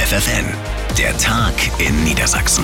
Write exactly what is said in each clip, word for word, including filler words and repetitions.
F F N, der Tag in Niedersachsen.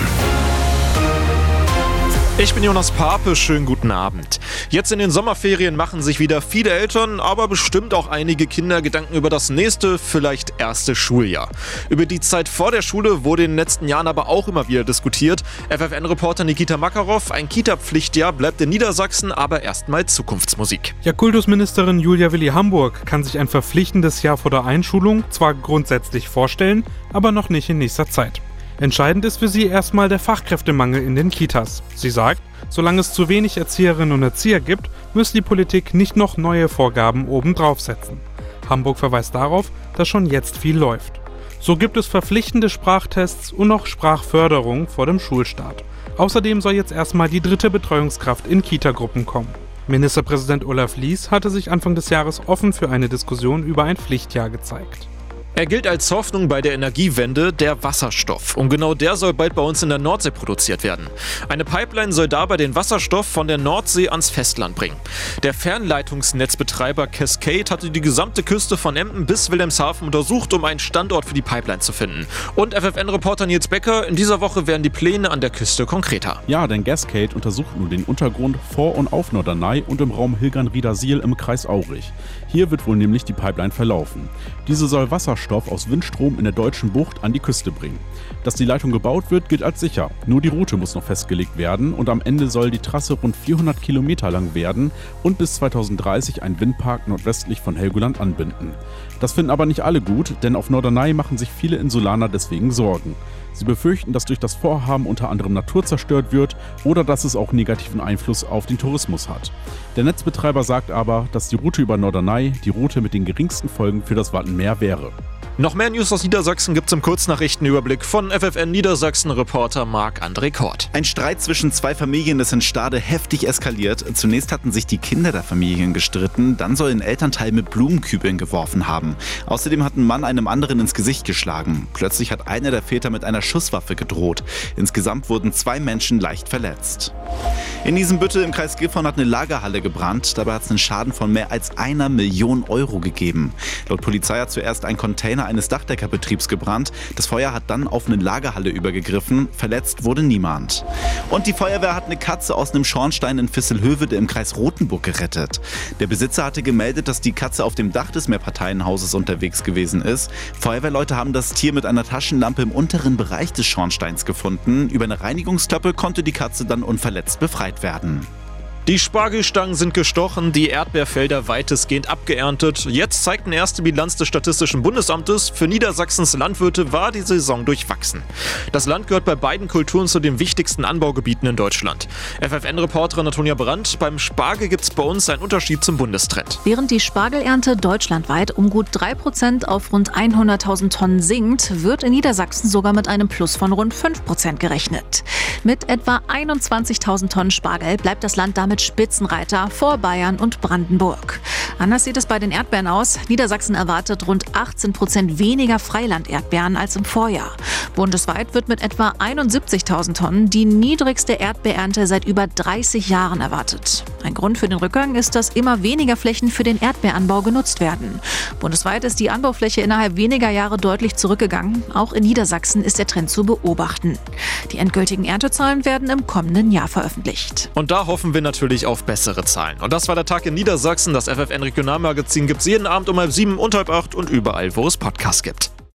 Ich bin Jonas Pape, schönen guten Abend. Jetzt in den Sommerferien machen sich wieder viele Eltern, aber bestimmt auch einige Kinder Gedanken über das nächste, vielleicht erste Schuljahr. Über die Zeit vor der Schule wurde in den letzten Jahren aber auch immer wieder diskutiert. F F N-Reporter Nikita Makarov, ein Kita-Pflichtjahr bleibt in Niedersachsen, aber erstmal Zukunftsmusik. Ja, Kultusministerin Julia Willi-Hamburg kann sich ein verpflichtendes Jahr vor der Einschulung zwar grundsätzlich vorstellen, aber noch nicht in nächster Zeit. Entscheidend ist für sie erstmal der Fachkräftemangel in den Kitas. Sie sagt, solange es zu wenig Erzieherinnen und Erzieher gibt, müsse die Politik nicht noch neue Vorgaben obendrauf setzen. Hamburg verweist darauf, dass schon jetzt viel läuft. So gibt es verpflichtende Sprachtests und noch Sprachförderung vor dem Schulstart. Außerdem soll jetzt erstmal die dritte Betreuungskraft in Kitagruppen kommen. Ministerpräsident Olaf Lies hatte sich Anfang des Jahres offen für eine Diskussion über ein Pflichtjahr gezeigt. Er gilt als Hoffnung bei der Energiewende, der Wasserstoff. Und genau der soll bald bei uns in der Nordsee produziert werden. Eine Pipeline soll dabei den Wasserstoff von der Nordsee ans Festland bringen. Der Fernleitungsnetzbetreiber Cascade hatte die gesamte Küste von Emden bis Wilhelmshaven untersucht, um einen Standort für die Pipeline zu finden. Und F F N-Reporter Nils Becker, in dieser Woche werden die Pläne an der Küste konkreter. Ja, denn Cascade untersucht nun den Untergrund vor und auf Norderney und im Raum Hilgern-Riedersiel im Kreis Aurich. Hier wird wohl nämlich die Pipeline verlaufen. Diese soll Wasserstoff aus Windstrom in der deutschen Bucht an die Küste bringen. Dass die Leitung gebaut wird, gilt als sicher. Nur die Route muss noch festgelegt werden und am Ende soll die Trasse rund vierhundert Kilometer lang werden und bis zweitausenddreißig einen Windpark nordwestlich von Helgoland anbinden. Das finden aber nicht alle gut, denn auf Norderney machen sich viele Insulaner deswegen Sorgen. Sie befürchten, dass durch das Vorhaben unter anderem Natur zerstört wird oder dass es auch negativen Einfluss auf den Tourismus hat. Der Netzbetreiber sagt aber, dass die Route über Norderney die Route mit den geringsten Folgen für das Wattenmeer wäre. Noch mehr News aus Niedersachsen gibt's im Kurznachrichtenüberblick von F F N Niedersachsen-Reporter Marc-André Kort. Ein Streit zwischen zwei Familien ist in Stade heftig eskaliert. Zunächst hatten sich die Kinder der Familien gestritten, dann soll ein Elternteil mit Blumenkübeln geworfen haben. Außerdem hat ein Mann einem anderen ins Gesicht geschlagen. Plötzlich hat einer der Väter mit einer Schusswaffe gedroht. Insgesamt wurden zwei Menschen leicht verletzt. In Isenbüttel im Kreis Gifhorn hat eine Lagerhalle gebrannt. Dabei hat es einen Schaden von mehr als einer Million Euro gegeben. Laut Polizei hat zuerst ein Container eines Dachdeckerbetriebs gebrannt. Das Feuer hat dann auf eine Lagerhalle übergegriffen. Verletzt wurde niemand. Und die Feuerwehr hat eine Katze aus einem Schornstein in Visselhövede im Kreis Rothenburg gerettet. Der Besitzer hatte gemeldet, dass die Katze auf dem Dach des Mehrparteienhauses unterwegs gewesen ist. Feuerwehrleute haben das Tier mit einer Taschenlampe im unteren Bereich des Schornsteins gefunden. Über eine Reinigungsklappe konnte die Katze dann unverletzt befreit werden. Die Spargelstangen sind gestochen, die Erdbeerfelder weitestgehend abgeerntet. Jetzt zeigt eine erste Bilanz des Statistischen Bundesamtes. Für Niedersachsens Landwirte war die Saison durchwachsen. Das Land gehört bei beiden Kulturen zu den wichtigsten Anbaugebieten in Deutschland. F F N-Reporterin Antonia Brandt, beim Spargel gibt es bei uns einen Unterschied zum Bundestrend. Während die Spargelernte deutschlandweit um gut drei Prozent auf rund hunderttausend Tonnen sinkt, wird in Niedersachsen sogar mit einem Plus von rund fünf Prozent gerechnet. Mit etwa einundzwanzigtausend Tonnen Spargel bleibt das Land damit Spitzenreiter vor Bayern und Brandenburg. Anders sieht es bei den Erdbeeren aus. Niedersachsen erwartet rund achtzehn Prozent weniger Freiland-Erdbeeren als im Vorjahr. Bundesweit wird mit etwa einundsiebzigtausend Tonnen die niedrigste Erdbeerernte seit über dreißig Jahren erwartet. Ein Grund für den Rückgang ist, dass immer weniger Flächen für den Erdbeeranbau genutzt werden. Bundesweit ist die Anbaufläche innerhalb weniger Jahre deutlich zurückgegangen. Auch in Niedersachsen ist der Trend zu beobachten. Die endgültigen Erntezahlen werden im kommenden Jahr veröffentlicht. Und da hoffen wir natürlich auf bessere Zahlen. Und das war der Tag in Niedersachsen. Das F F N Regionalmagazin gibt es jeden Abend um halb sieben und halb acht und überall, wo es Podcasts gibt.